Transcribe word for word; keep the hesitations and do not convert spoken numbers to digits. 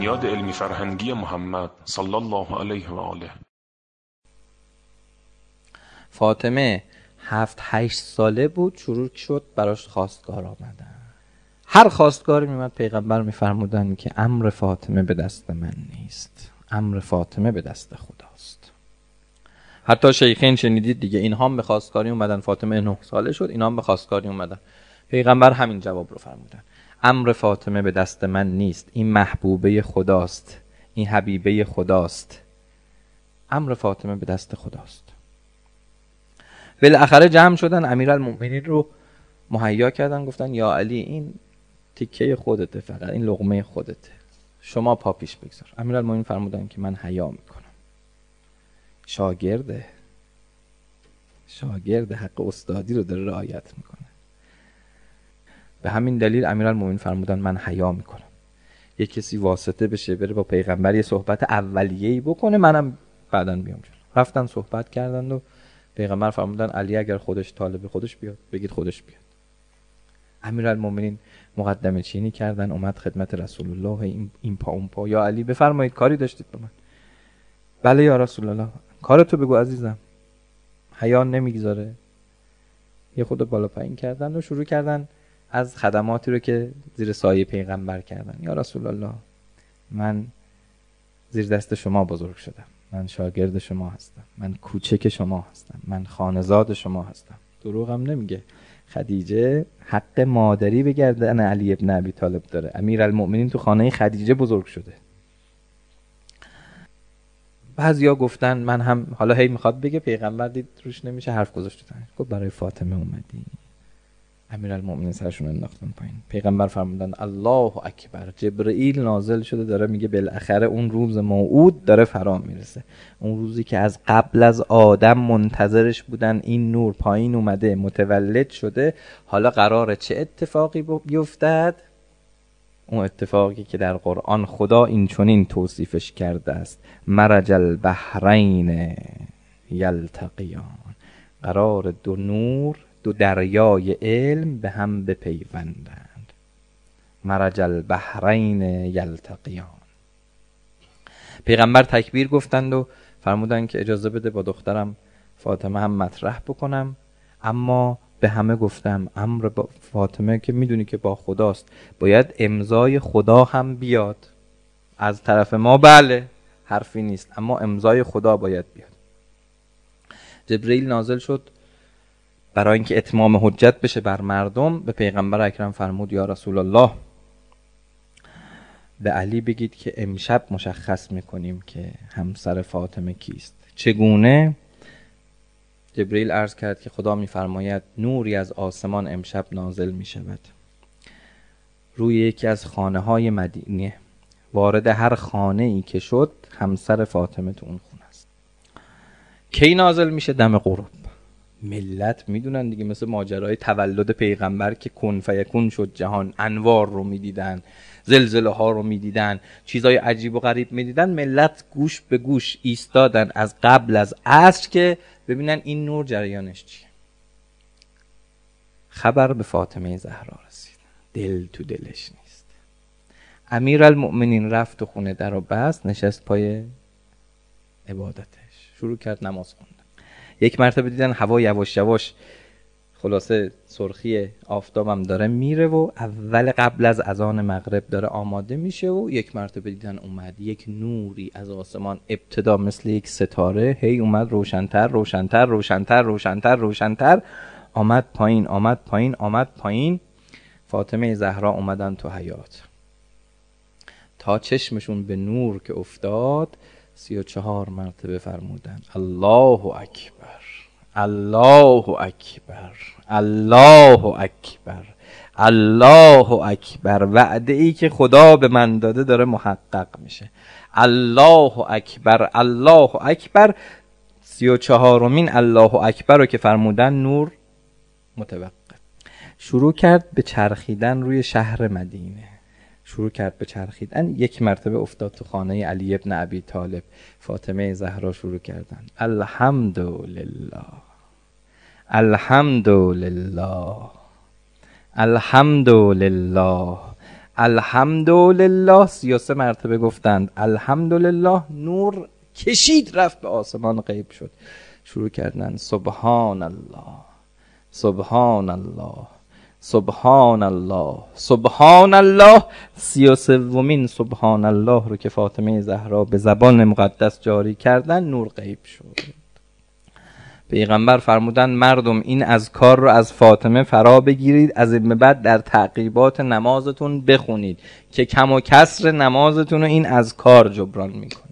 بنیاد علمی فرهنگی محمد صلی الله علیه و آله. فاطمه هفت هشت ساله بود شروع شد براش خواستگار آمدن. هر خواستگاری میمد پیغمبر میفرمودن که امر فاطمه به دست من نیست، امر فاطمه به دست خداست. حتی شیخین شنیدید دیگه، اینها هم به خواستگاری اومدن. فاطمه نه ساله شد، اینها هم به خواستگاری اومدن. پیغمبر همین جواب رو فرمودن: امر فاطمه به دست من نیست، این محبوبه خداست، این حبیبه خداست، امر فاطمه به دست خداست. بالاخره جمع شدن، امیرالمؤمنین رو مهیا کردن، گفتن یا علی این تیکه خودته، فقط این لقمه خودته، شما پا پیش بگذار. امیرالمؤمنین فرمودن که من حیا میکنم. شاگرده شاگرد حق استادی رو داره رعایت میکنه. به همین دلیل امیرالمؤمنین فرمودن من حیا میکنم. یک کسی واسطه بشه بره با پیغمبر یه صحبت اولیه‌ای بکنه، منم بعداً بیام جلو. رفتن صحبت کردند و پیغمبر فرمودن علی اگر خودش طالب خودش بیاد بگید خودش بیاد. امیرالمؤمنین مقدمه چینی کردن، اومد خدمت رسول الله، این این پا اون پا، یا علی بفرمایید کاری داشتید به من؟ بله یا رسول الله. کارتو بگو عزیزم. حیا نمیگذاره. یه خود بالا پایین کردن و شروع کردن از خدماتی رو که زیر سایه پیغمبر کردن. یا رسول الله من زیر دست شما بزرگ شدم، من شاگرد شما هستم، من کوچک شما هستم، من خانزاد شما هستم. دروغم نمیگه. خدیجه حق مادری به گردن علی ابن ابی طالب داره. امیرالمؤمنین تو خانه خدیجه بزرگ شده. بعضیا گفتن من هم، حالا هی میخواد بگه پیغمبر دید روش نمیشه حرف گذاشتن، گفت برای فاطمه اومدی. امیرالمؤمنین سرشون انداختن پایین. پیغمبر فرمودن الله اکبر. جبرئیل نازل شده داره میگه بالاخره اون روز موعود داره فرا میرسه، اون روزی که از قبل از آدم منتظرش بودن. این نور پایین اومده، متولد شده. حالا قراره چه اتفاقی بیفتد؟ اون اتفاقی که در قرآن خدا این چنین توصیفش کرده است: مرج البحرین یلتقیان. قرار دو نور، دو دریای علم به هم بپیوندند. مرج البحرین یلتقیان. پیغمبر تکبیر گفتند و فرمودند که اجازه بده با دخترم فاطمه هم مطرح بکنم، اما به همه گفتم امر با فاطمه که میدونی که با خداست، باید امضای خدا هم بیاد از طرف ما. بله حرفی نیست، اما امضای خدا باید بیاد. جبرئیل نازل شد برای اینکه اتمام حجت بشه بر مردم. به پیغمبر اکرم فرمود یا رسول الله به علی بگید که امشب مشخص میکنیم که همسر فاطمه کیست. چگونه؟ جبرئیل عرض کرد که خدا میفرماید نوری از آسمان امشب نازل میشود روی یکی از خانه های مدینه، وارد هر خانه ای که شد همسر فاطمه تو اون خونه است. کی نازل میشه؟ دم غروب. ملت میدونن دیگه، مثل ماجرای تولد پیغمبر که کن فیکون شد جهان، انوار رو میدیدن، زلزله ها رو میدیدن، چیزای عجیب و غریب میدیدن. ملت گوش به گوش ایستادن از قبل از عصر که ببینن این نور جریانش چیه. خبر به فاطمه زهرا رسید، دل تو دلش نیست. امیرالمؤمنین رفت تو خونه در و بست، نشست پای عبادتش، شروع کرد نماز خوندن. یک مرتبه دیدن هوا یواش یواش، خلاصه سرخی آفتابم داره میره و اول قبل از اذان مغرب داره آماده میشه، و یک مرتبه دیدن اومد یک نوری از آسمان، ابتدا مثل یک ستاره، هی اومد روشنتر روشنتر روشنتر روشنتر روشنتر، آمد پایین آمد پایین آمد پایین. فاطمه زهرا اومدن تو حیاط، تا چشمشون به نور که افتاد سی و چهار مرتبه فرمودن الله اکبر الله اکبر الله اکبر الله اکبر. وعده ای که خدا به من داده داره محقق میشه. الله اکبر الله اکبر. سی و چهارمین الله اکبر رو که فرمودن نور متوقف شروع کرد به چرخیدن روی شهر مدینه. شروع کرد به چرخیدن، یک مرتبه افتاد تو خانه علی ابن ابی طالب. فاطمه زهرا شروع کردن الحمدلله الحمدلله الحمدلله الحمدلله سی و سه مرتبه گفتند الحمدلله، نور کشید رفت به آسمان غیب شد. شروع کردن سبحان الله سبحان الله سبحان الله سبحان الله. سی و سومین سبحان الله رو که فاطمه زهرا به زبان مقدس جاری کردن، نور غیب شد. پیغمبر فرمودن مردم این اذکار رو از فاطمه فرا بگیرید، از این به بعد در تعقیبات نمازتون بخونید که کم و کسر نمازتون رو این اذکار جبران میکنه.